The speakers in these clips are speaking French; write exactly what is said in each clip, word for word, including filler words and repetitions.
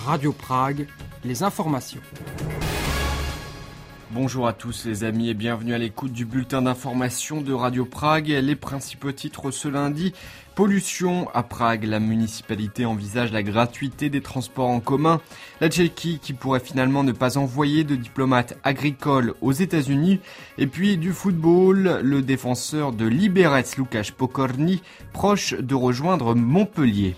Radio Prague, les informations. Bonjour à tous les amis et bienvenue à l'écoute du bulletin d'information de Radio Prague. Les principaux titres ce lundi. Pollution à Prague, la municipalité envisage la gratuité des transports en commun. La Tchéquie qui pourrait finalement ne pas envoyer de diplomates agricoles aux États-Unis. Et puis du football, le défenseur de Liberec, Lukáš Pokorný, proche de rejoindre Montpellier.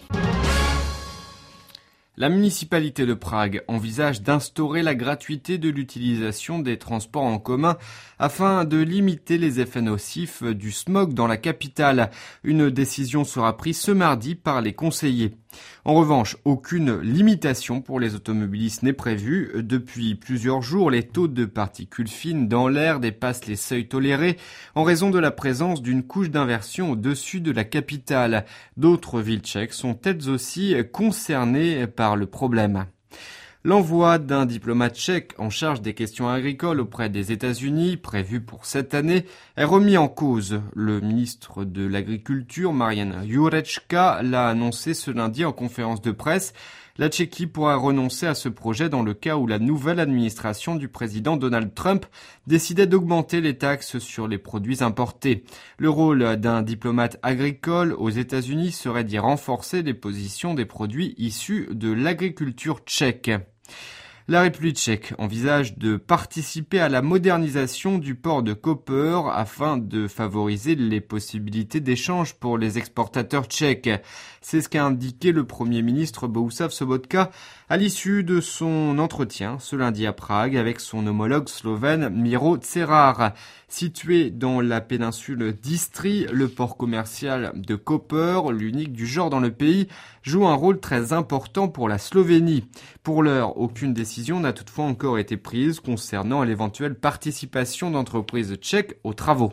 La municipalité de Prague envisage d'instaurer la gratuité de l'utilisation des transports en commun afin de limiter les effets nocifs du smog dans la capitale. Une décision sera prise ce mardi par les conseillers. En revanche, aucune limitation pour les automobilistes n'est prévue. Depuis plusieurs jours, les taux de particules fines dans l'air dépassent les seuils tolérés en raison de la présence d'une couche d'inversion au-dessus de la capitale. D'autres villes tchèques sont elles aussi concernées par le problème. L'envoi d'un diplomate tchèque en charge des questions agricoles auprès des États-Unis, prévu pour cette année, est remis en cause. Le ministre de l'Agriculture, Marian Jurečka, l'a annoncé ce lundi en conférence de presse. La Tchéquie pourra renoncer à ce projet dans le cas où la nouvelle administration du président Donald Trump décidait d'augmenter les taxes sur les produits importés. Le rôle d'un diplomate agricole aux États-Unis serait d'y renforcer les positions des produits issus de l'agriculture tchèque. La République tchèque envisage de participer à la modernisation du port de Koper afin de favoriser les possibilités d'échange pour les exportateurs tchèques. C'est ce qu'a indiqué le Premier ministre Bohuslav Sobotka à l'issue de son entretien ce lundi à Prague avec son homologue slovène Miro Cerar. Situé dans la péninsule d'Istrie, le port commercial de Koper, l'unique du genre dans le pays, joue un rôle très important pour la Slovénie. Pour l'heure, aucune décision n'a toutefois encore été prise concernant l'éventuelle participation d'entreprises tchèques aux travaux.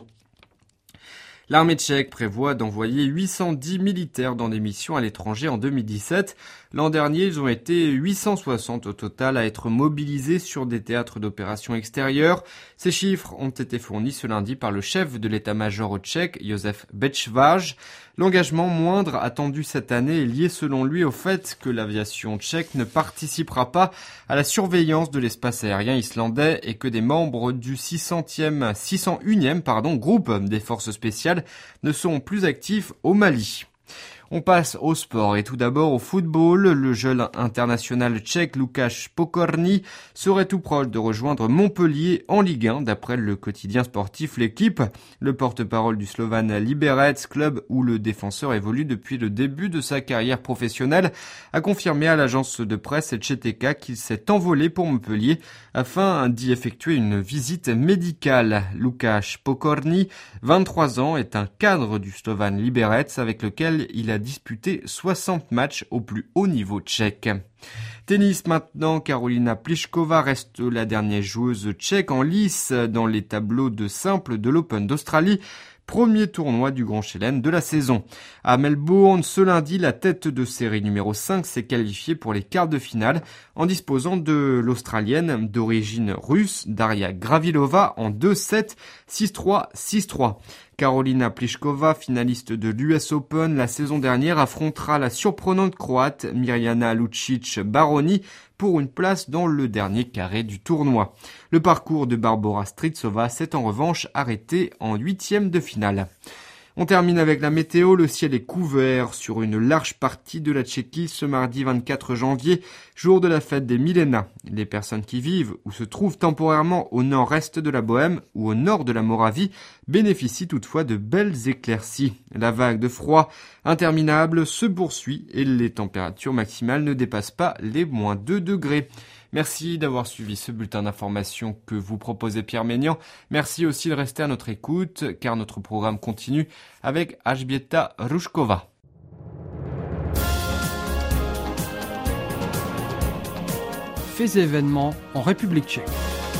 L'armée tchèque prévoit d'envoyer huit cent dix militaires dans des missions à l'étranger en deux mille dix-sept. L'an dernier, ils ont été huit cent soixante au total à être mobilisés sur des théâtres d'opérations extérieures. Ces chiffres ont été fournis ce lundi par le chef de l'état-major tchèque, Josef Bečvář. L'engagement moindre attendu cette année est lié selon lui au fait que l'aviation tchèque ne participera pas à la surveillance de l'espace aérien islandais et que des membres du six centième, six cent unième pardon, groupe des forces spéciales ne sont plus actifs au Mali. On passe au sport et tout d'abord au football. Le jeune international tchèque Lukáš Pokorný serait tout proche de rejoindre Montpellier en Ligue un d'après le quotidien sportif L'Équipe. Le porte-parole du Slovan Liberec, club où le défenseur évolue depuis le début de sa carrière professionnelle, a confirmé à l'agence de presse Č T K qu'il s'est envolé pour Montpellier afin d'y effectuer une visite médicale. Lukáš Pokorný, vingt-trois ans, est un cadre du Slovan Liberec avec lequel il a disputé soixante matchs au plus haut niveau tchèque. Tennis maintenant, Karolina Pliskova reste la dernière joueuse tchèque en lice dans les tableaux de simple de l'Open d'Australie. Premier tournoi du Grand Chelem de la saison. À Melbourne, ce lundi, la tête de série numéro cinq s'est qualifiée pour les quarts de finale en disposant de l'Australienne d'origine russe Daria Gravilova en deux sept, six trois, six trois. Karolina Pliskova, finaliste de l'U S Open la saison dernière, affrontera la surprenante croate Mirjana Lucic-Baroni pour une place dans le dernier carré du tournoi. Le parcours de Barbora Strycova s'est en revanche arrêté en huitième de finale. On termine avec la météo. Le ciel est couvert sur une large partie de la Tchéquie ce mardi vingt-quatre janvier, jour de la fête des millénas. Les personnes qui vivent ou se trouvent temporairement au nord-est de la Bohème ou au nord de la Moravie bénéficient toutefois de belles éclaircies. La vague de froid interminable se poursuit et les températures maximales ne dépassent pas les moins deux degrés. Merci d'avoir suivi ce bulletin d'information que vous proposait Pierre Ménian. Merci aussi de rester à notre écoute car notre programme continue avec Elżbieta Ruszkova. Faits et événements en République tchèque.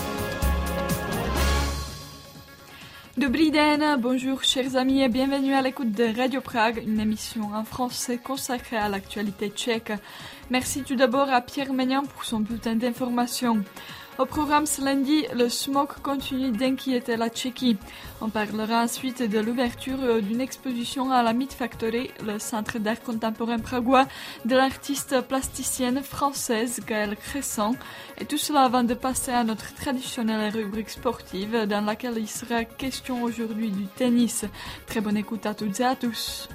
Dobrý den, bonjour chers amis et bienvenue à l'écoute de Radio Prague, une émission en français consacrée à l'actualité tchèque. Merci tout d'abord à Pierre Ménian pour son bulletin d'information. Au programme ce lundi, le smog continue d'inquiéter la Tchéquie. On parlera ensuite de l'ouverture d'une exposition à la Meat Factory, le centre d'art contemporain pragois, de l'artiste plasticienne française Gaëlle Cresson. Et tout cela avant de passer à notre traditionnelle rubrique sportive dans laquelle il sera question aujourd'hui du tennis. Très bonne écoute à toutes et à tous.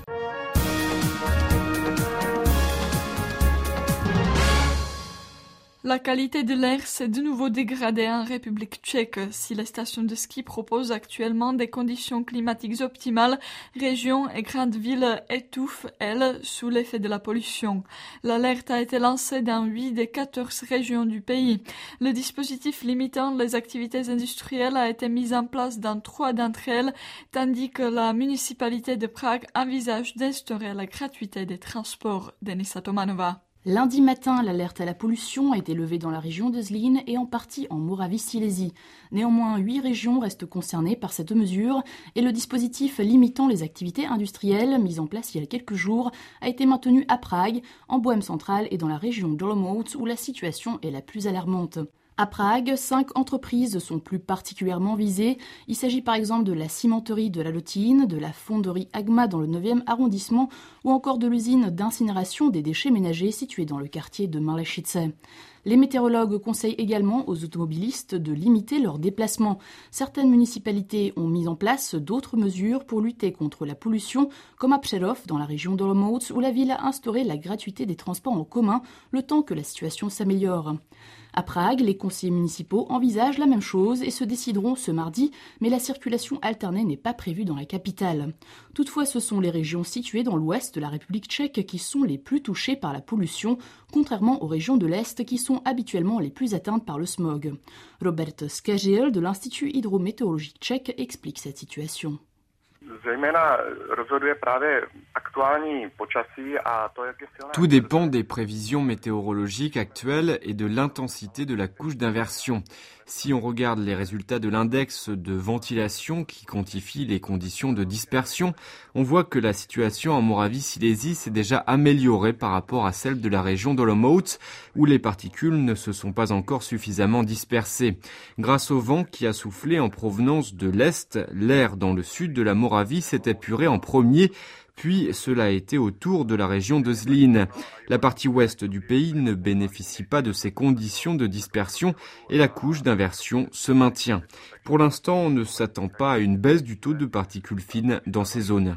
La qualité de l'air s'est de nouveau dégradée en République tchèque. Si les stations de ski proposent actuellement des conditions climatiques optimales, régions et grandes villes étouffent, elles, sous l'effet de la pollution. L'alerte a été lancée dans huit des quatorze régions du pays. Le dispositif limitant les activités industrielles a été mis en place dans trois d'entre elles, tandis que la municipalité de Prague envisage d'instaurer la gratuité des transports. Denisa Tomanova. Lundi matin, l'alerte à la pollution a été levée dans la région de Zlín et en partie en Moravie-Silésie. Néanmoins, huit régions restent concernées par cette mesure et le dispositif limitant les activités industrielles, mis en place il y a quelques jours, a été maintenu à Prague, en Bohême centrale et dans la région d'Olomouc où la situation est la plus alarmante. À Prague, cinq entreprises sont plus particulièrement visées. Il s'agit par exemple de la cimenterie de la Lotine, de la fonderie Agma dans le neuvième arrondissement ou encore de l'usine d'incinération des déchets ménagers située dans le quartier de Malešice. Les météorologues conseillent également aux automobilistes de limiter leurs déplacements. Certaines municipalités ont mis en place d'autres mesures pour lutter contre la pollution, comme à Přerov, dans la région d'Olomouc, où la ville a instauré la gratuité des transports en commun, le temps que la situation s'améliore. À Prague, les conseillers municipaux envisagent la même chose et se décideront ce mardi, mais la circulation alternée n'est pas prévue dans la capitale. Toutefois, ce sont les régions situées dans l'ouest de la République tchèque qui sont les plus touchées par la pollution, contrairement aux régions de l'est qui sont habituellement les plus atteintes par le smog. Robert Skažil de l'Institut hydrométéorologique tchèque explique cette situation. Tout dépend des prévisions météorologiques actuelles et de l'intensité de la couche d'inversion. Si on regarde les résultats de l'index de ventilation qui quantifie les conditions de dispersion, on voit que la situation en Moravie-Silésie s'est déjà améliorée par rapport à celle de la région d'Olomouc, où les particules ne se sont pas encore suffisamment dispersées. Grâce au vent qui a soufflé en provenance de l'est, l'air dans le sud de la Moravie s'est épuré en premier, puis cela a été au tour de la région de Zlín. La partie ouest du pays ne bénéficie pas de ces conditions de dispersion et la couche d'inversion se maintient. Pour l'instant, on ne s'attend pas à une baisse du taux de particules fines dans ces zones.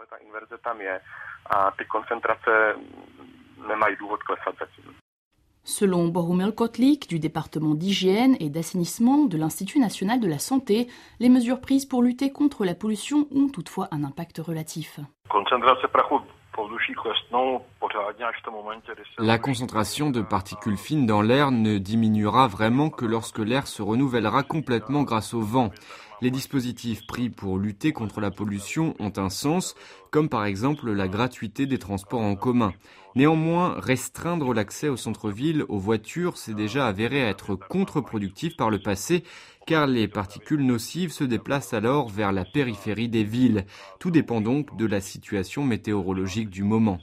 Selon Bohumil Kotlik du département d'hygiène et d'assainissement de l'Institut national de la santé, les mesures prises pour lutter contre la pollution ont toutefois un impact relatif. La concentration de particules fines dans l'air ne diminuera vraiment que lorsque l'air se renouvellera complètement grâce au vent. Les dispositifs pris pour lutter contre la pollution ont un sens, comme par exemple la gratuité des transports en commun. Néanmoins, restreindre l'accès au centre-ville aux voitures s'est déjà avéré être contre-productif par le passé, car les particules nocives se déplacent alors vers la périphérie des villes. Tout dépend donc de la situation météorologique du moment.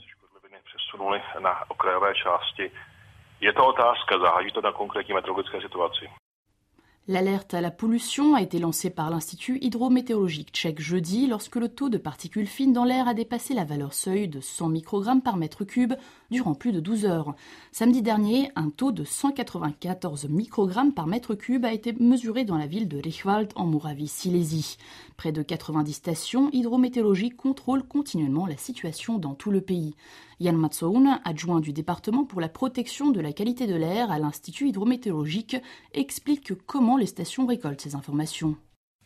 L'alerte à la pollution a été lancée par l'Institut hydrométéorologique tchèque jeudi lorsque le taux de particules fines dans l'air a dépassé la valeur seuil de cent microgrammes par mètre cube durant plus de douze heures. Samedi dernier, un taux de cent quatre-vingt-quatorze microgrammes par mètre cube a été mesuré dans la ville de Richwald en Moravie-Silésie. Près de quatre-vingt-dix stations hydrométéorologiques contrôlent continuellement la situation dans tout le pays. Jan Matsoun, adjoint du département pour la protection de la qualité de l'air à l'Institut hydrométéorologique, explique comment les stations récoltent ces informations.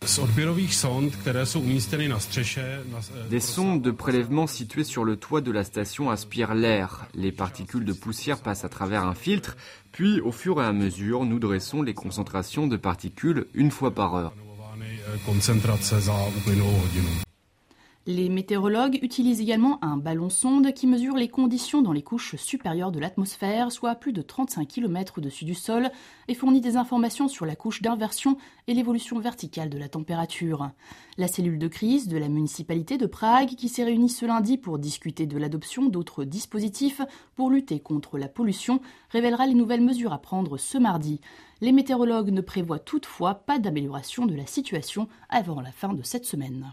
Des sondes de prélèvement situées sur le toit de la station aspirent l'air. Les particules de poussière passent à travers un filtre, puis au fur et à mesure, nous dressons les concentrations de particules une fois par heure. Les météorologues utilisent également un ballon-sonde qui mesure les conditions dans les couches supérieures de l'atmosphère, soit à plus de trente-cinq kilomètres au-dessus du sol, et fournit des informations sur la couche d'inversion et l'évolution verticale de la température. La cellule de crise de la municipalité de Prague, qui s'est réunie ce lundi pour discuter de l'adoption d'autres dispositifs pour lutter contre la pollution, révélera les nouvelles mesures à prendre ce mardi. Les météorologues ne prévoient toutefois pas d'amélioration de la situation avant la fin de cette semaine.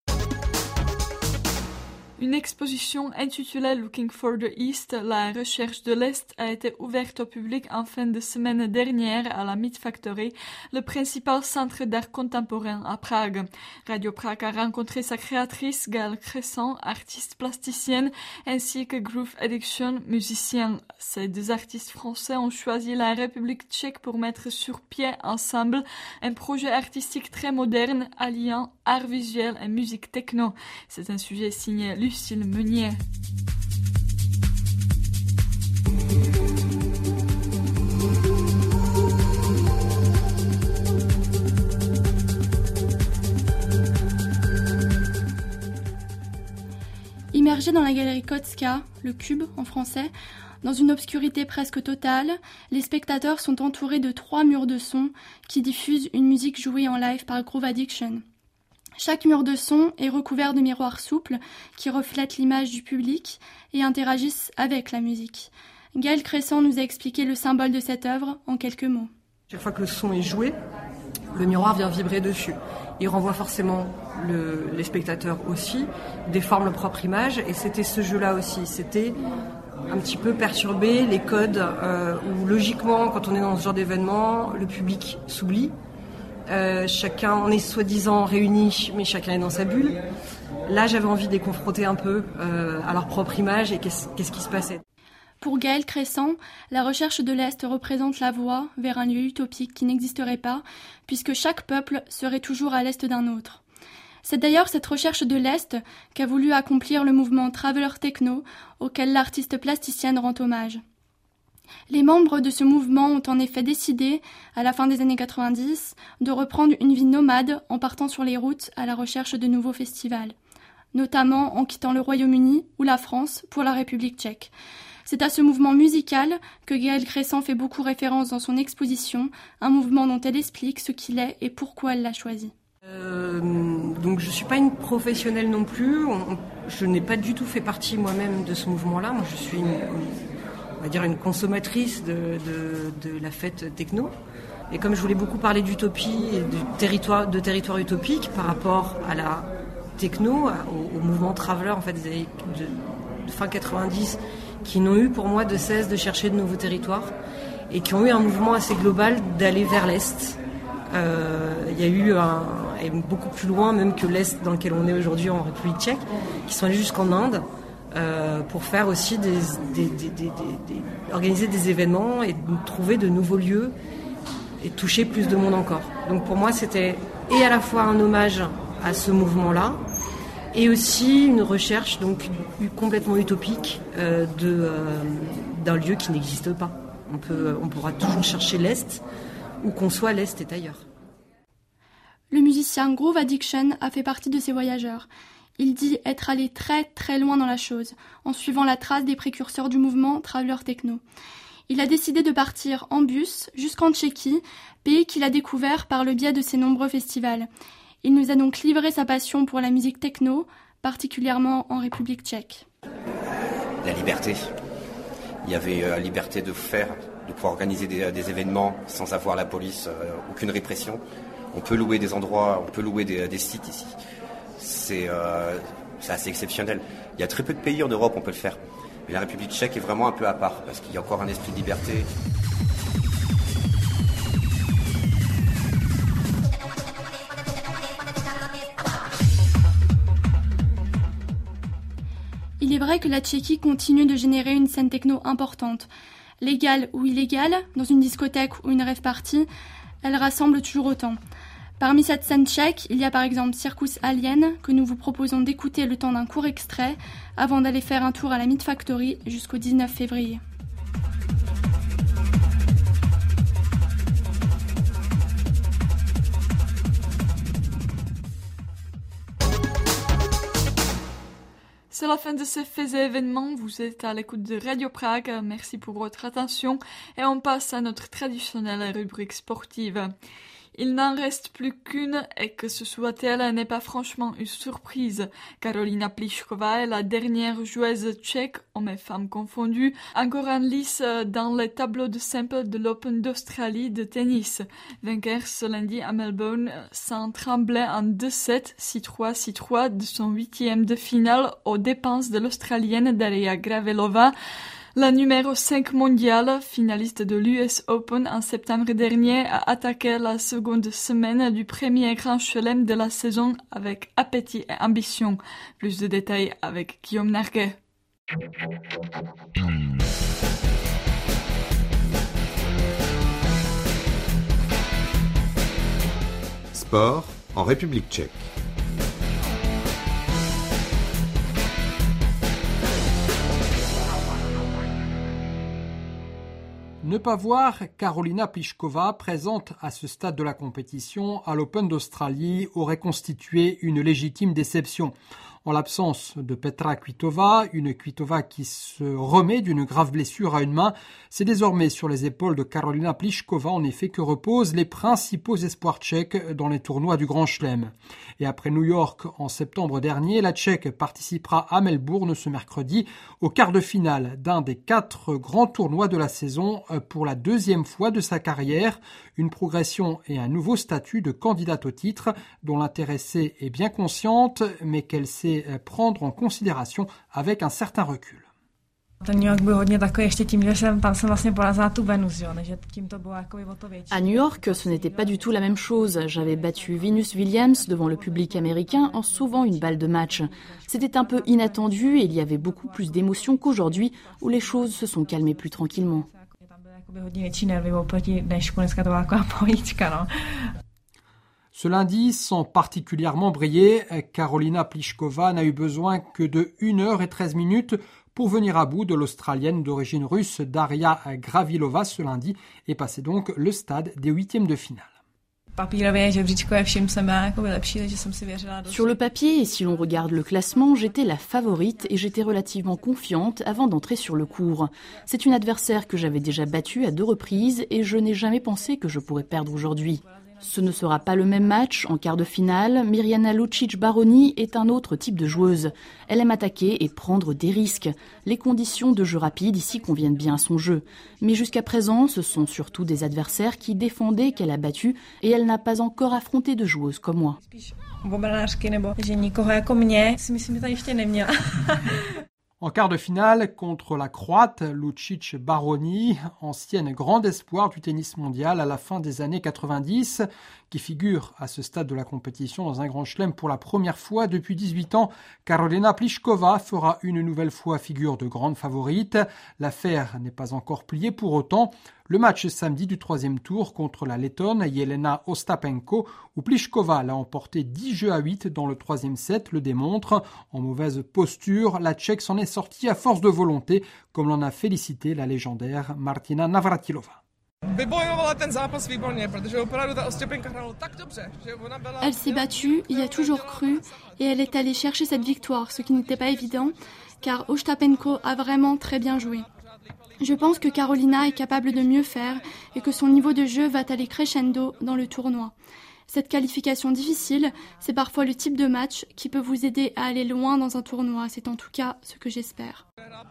Une exposition intitulée Looking for the East, la recherche de l'Est, a été ouverte au public en fin de semaine dernière à la Meat Factory, le principal centre d'art contemporain à Prague. Radio Prague a rencontré sa créatrice Gaëlle Cresson, artiste plasticienne, ainsi que Groove Addiction, musicien. Ces deux artistes français ont choisi la République tchèque pour mettre sur pied ensemble un projet artistique très moderne, alliant art visuel et musique techno. C'est un sujet signé Lucille Meunier. Immergés dans la galerie Kotska, le cube en français, dans une obscurité presque totale, les spectateurs sont entourés de trois murs de son qui diffusent une musique jouée en live par Groove Addiction. Chaque mur de son est recouvert de miroirs souples qui reflètent l'image du public et interagissent avec la musique. Gaëlle Cresson nous a expliqué le symbole de cette œuvre en quelques mots. Chaque fois que le son est joué, le miroir vient vibrer dessus. Il renvoie forcément le, les spectateurs aussi, déforme leur propre image, et c'était ce jeu-là aussi. C'était un petit peu perturber les codes euh, où logiquement, quand on est dans ce genre d'événement, le public s'oublie. Euh, chacun, on est soi-disant réunis, mais chacun est dans sa bulle. Là, j'avais envie de les confronter un peu euh, à leur propre image et qu'est-ce, qu'est-ce qui se passait. Pour Gaëlle Cresson, la recherche de l'Est représente la voie vers un lieu utopique qui n'existerait pas, puisque chaque peuple serait toujours à l'Est d'un autre. C'est d'ailleurs cette recherche de l'Est qu'a voulu accomplir le mouvement Traveler Techno, auquel l'artiste plasticienne rend hommage. Les membres de ce mouvement ont en effet décidé, à la fin des années quatre-vingt-dix, de reprendre une vie nomade en partant sur les routes à la recherche de nouveaux festivals, notamment en quittant le Royaume-Uni ou la France pour la République tchèque. C'est à ce mouvement musical que Gaëlle Cresson fait beaucoup référence dans son exposition, un mouvement dont elle explique ce qu'il est et pourquoi elle l'a choisi. Euh, donc je ne suis pas une professionnelle non plus, on, je n'ai pas du tout fait partie moi-même de ce mouvement-là, moi je suis une, on va dire une consommatrice de, de, de la fête techno. Et comme je voulais beaucoup parler d'utopie et de territoire, de territoire utopique par rapport à la techno, au, au mouvement Traveler en fait, des années de, de fin quatre-vingt-dix, qui n'ont eu pour moi de cesse de chercher de nouveaux territoires et qui ont eu un mouvement assez global d'aller vers l'Est. Euh, il y a eu un, et beaucoup plus loin même que l'Est dans lequel on est aujourd'hui en République tchèque, qui sont allés jusqu'en Inde euh, pour faire aussi des, des, des, des, des, des, organiser des événements et trouver de nouveaux lieux et toucher plus de monde encore. Donc pour moi c'était et à la fois un hommage à ce mouvement-là et aussi une recherche donc complètement utopique euh, de, euh, d'un lieu qui n'existe pas. On, peut, on pourra toujours chercher l'Est, où qu'on soit, l'Est est ailleurs. Le musicien Groove Addiction a fait partie de ces voyageurs. Il dit être allé très très loin dans la chose, en suivant la trace des précurseurs du mouvement Traveler Techno. Il a décidé de partir en bus jusqu'en Tchéquie, pays qu'il a découvert par le biais de ses nombreux festivals. Il nous a donc livré sa passion pour la musique techno, particulièrement en République tchèque. La liberté. Il y avait la liberté de faire, de pouvoir organiser des, des événements sans avoir la police, euh, aucune répression. On peut louer des endroits, on peut louer des, des sites ici. C'est, euh, c'est assez exceptionnel. Il y a très peu de pays en Europe où on peut le faire. Mais la République tchèque est vraiment un peu à part, parce qu'il y a encore un esprit de liberté. Il est vrai que la Tchéquie continue de générer une scène techno importante. Légale ou illégale, dans une discothèque ou une rave party, elle rassemble toujours autant. Parmi cette scène tchèque, il y a par exemple Circus Alien, que nous vous proposons d'écouter le temps d'un court extrait, avant d'aller faire un tour à la Meat Factory jusqu'au dix-neuf février. C'est la fin de ces faits et événements. Vous êtes à l'écoute de Radio Prague. Merci pour votre attention et on passe à notre traditionnelle rubrique sportive. Il n'en reste plus qu'une et que ce soit-elle n'est pas franchement une surprise. Karolina Pliskova est la dernière joueuse tchèque, hommes et femmes confondus, encore en lice dans les tableaux de simple de l'Open d'Australie de tennis. Vainqueur ce lundi à Melbourne sans trembler en deux sept, six trois, six trois de son huitième de finale aux dépenses de l'Australienne Daria Gravelova. La numéro cinq mondiale, finaliste de l'U S Open en septembre dernier, a attaqué la seconde semaine du premier grand chelem de la saison avec appétit et ambition. Plus de détails avec Guillaume Narguet. Sport en République tchèque. Ne pas voir Karolina Pliskova présente à ce stade de la compétition à l'Open d'Australie aurait constitué une légitime déception. En l'absence de Petra Kvitova, une Kvitova qui se remet d'une grave blessure à une main, c'est désormais sur les épaules de Karolina Pliskova en effet que reposent les principaux espoirs tchèques dans les tournois du Grand Chelem. Et après New York en septembre dernier, la Tchèque participera à Melbourne ce mercredi au quart de finale d'un des quatre grands tournois de la saison pour la deuxième fois de sa carrière, une progression et un nouveau statut de candidate au titre dont l'intéressée est bien consciente mais qu'elle sait prendre en considération avec un certain recul. À New York, ce n'était pas du tout la même chose. J'avais battu Venus Williams devant le public américain en sauvant une balle de match. C'était un peu inattendu et il y avait beaucoup plus d'émotions qu'aujourd'hui où les choses se sont calmées plus tranquillement. Ce lundi, sans particulièrement briller, Karolina Pliskova n'a eu besoin que de une heure et treize minutes pour venir à bout de l'Australienne d'origine russe Daria Gravilova ce lundi et passer donc le stade des huitièmes de finale. Sur le papier, et si l'on regarde le classement, j'étais la favorite et j'étais relativement confiante avant d'entrer sur le court. C'est une adversaire que j'avais déjà battue à deux reprises et je n'ai jamais pensé que je pourrais perdre aujourd'hui. Ce ne sera pas le même match. En quart de finale, Mirjana Lucic-Baroni est un autre type de joueuse. Elle aime attaquer et prendre des risques. Les conditions de jeu rapide ici conviennent bien à son jeu. Mais jusqu'à présent, ce sont surtout des adversaires qui défendaient qu'elle a battu et elle n'a pas encore affronté de joueuses comme moi. En quart de finale, contre la Croate Lucic-Baroni, ancienne grande espoir du tennis mondial à la fin des années quatre-vingt-dix, qui figure à ce stade de la compétition dans un grand chelem pour la première fois depuis dix-huit ans, Karolina Pliskova fera une nouvelle fois figure de grande favorite. L'affaire n'est pas encore pliée pour autant. Le match samedi du troisième tour contre la Lettonne Jelena Ostapenko, où Pliskova l'a emporté dix jeux à huit dans le troisième set, le démontre. En mauvaise posture, la Tchèque s'en est sortie à force de volonté, comme l'en a félicité la légendaire Martina Navratilova. Elle s'est battue, y a toujours cru, et elle est allée chercher cette victoire, ce qui n'était pas évident, car Ostapenko a vraiment très bien joué. Je pense que Karolina est capable de mieux faire et que son niveau de jeu va aller crescendo dans le tournoi. Cette qualification difficile, c'est parfois le type de match qui peut vous aider à aller loin dans un tournoi. C'est en tout cas ce que j'espère.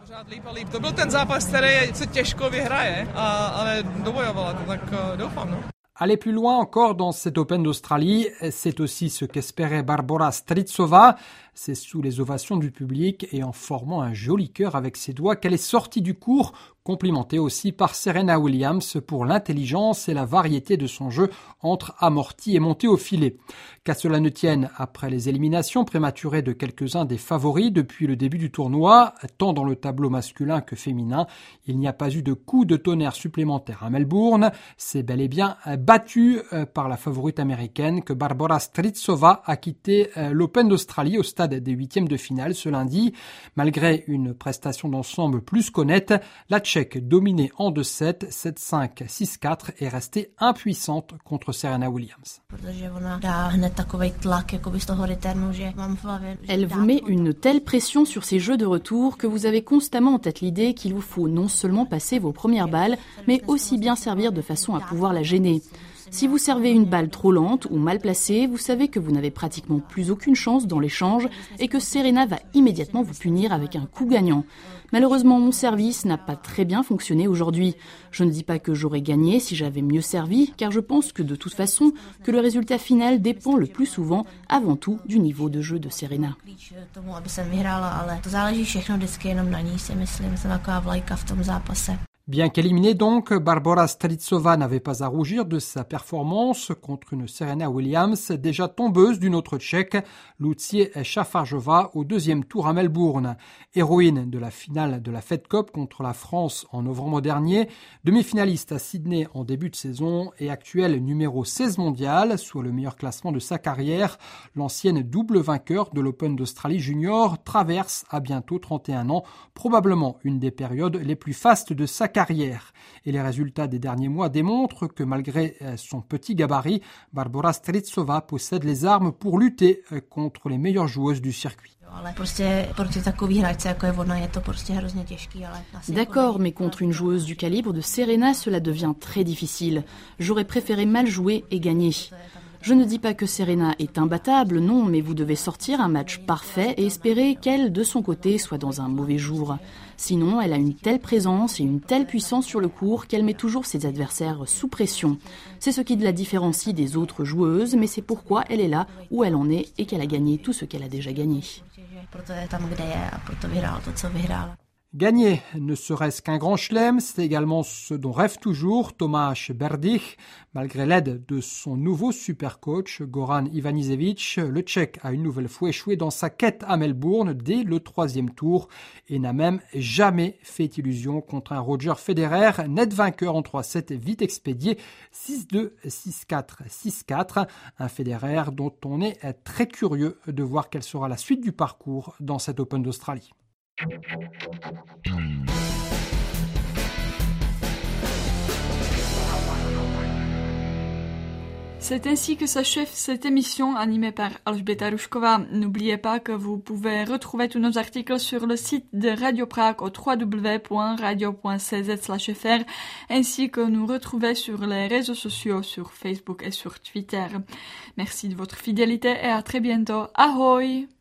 Aller plus loin encore dans cet Open d'Australie, c'est aussi ce qu'espérait Barbora Strycova. C'est sous les ovations du public et en formant un joli cœur avec ses doigts qu'elle est sortie du court, complimentée aussi par Serena Williams pour l'intelligence et la variété de son jeu entre amorti et monté au filet. Qu'à cela ne tienne, après les éliminations prématurées de quelques-uns des favoris depuis le début du tournoi, tant dans le tableau masculin que féminin, il n'y a pas eu de coup de tonnerre supplémentaire à Melbourne. C'est bel et bien battu par la favorite américaine que Barbora Strycova a quitté l'Open d'Australie au stade des huitièmes de finale ce lundi. Malgré une prestation d'ensemble plus qu'honnête, la Tchèque Tchèque, dominée en deux sept, sept cinq, six quatre, est restée impuissante contre Serena Williams. Elle vous met une telle pression sur ces jeux de retour que vous avez constamment en tête l'idée qu'il vous faut non seulement passer vos premières balles, mais aussi bien servir de façon à pouvoir la gêner. Si vous servez une balle trop lente ou mal placée, vous savez que vous n'avez pratiquement plus aucune chance dans l'échange et que Serena va immédiatement vous punir avec un coup gagnant. Malheureusement, mon service n'a pas très bien fonctionné aujourd'hui. Je ne dis pas que j'aurais gagné si j'avais mieux servi, car je pense que de toute façon, que le résultat final dépend le plus souvent, avant tout, du niveau de jeu de Serena. Bien qu'éliminée donc, Barbora Strýcová n'avait pas à rougir de sa performance contre une Serena Williams déjà tombeuse d'une autre Tchèque, Lucie Šafářová, au deuxième tour à Melbourne. Héroïne de la finale de la Fed Cup contre la France en novembre dernier, demi-finaliste à Sydney en début de saison et actuelle numéro seize mondial, soit le meilleur classement de sa carrière, l'ancienne double vainqueur de l'Open d'Australie Junior traverse à bientôt trente et un ans, probablement une des périodes les plus fastes de sa carrière. Carrière. Et les résultats des derniers mois démontrent que malgré son petit gabarit, Barbora Strýcová possède les armes pour lutter contre les meilleures joueuses du circuit. D'accord, mais contre une joueuse du calibre de Serena, cela devient très difficile. J'aurais préféré mal jouer et gagner. Je ne dis pas que Serena est imbattable, non, mais vous devez sortir un match parfait et espérer qu'elle, de son côté, soit dans un mauvais jour. Sinon, elle a une telle présence et une telle puissance sur le court qu'elle met toujours ses adversaires sous pression. C'est ce qui la différencie des autres joueuses, mais c'est pourquoi elle est là où elle en est et qu'elle a gagné tout ce qu'elle a déjà gagné. Gagner ne serait-ce qu'un grand chelem, c'est également ce dont rêve toujours Tomáš Berdych. Malgré l'aide de son nouveau supercoach, Goran Ivanisevic, le Tchèque a une nouvelle fois échoué dans sa quête à Melbourne dès le troisième tour et n'a même jamais fait illusion contre un Roger Federer, net vainqueur en trois sept vite expédié, six deux, six quatre, six quatre. Un Federer dont on est très curieux de voir quelle sera la suite du parcours dans cet Open d'Australie. C'est ainsi que s'achève cette émission animée par Alžběta Rušková. N'oubliez pas que vous pouvez retrouver tous nos articles sur le site de Radio Prague au w w w point radio point c z slash f r ainsi que nous retrouver sur les réseaux sociaux sur Facebook et sur Twitter. Merci de votre fidélité et à très bientôt. Ahoj!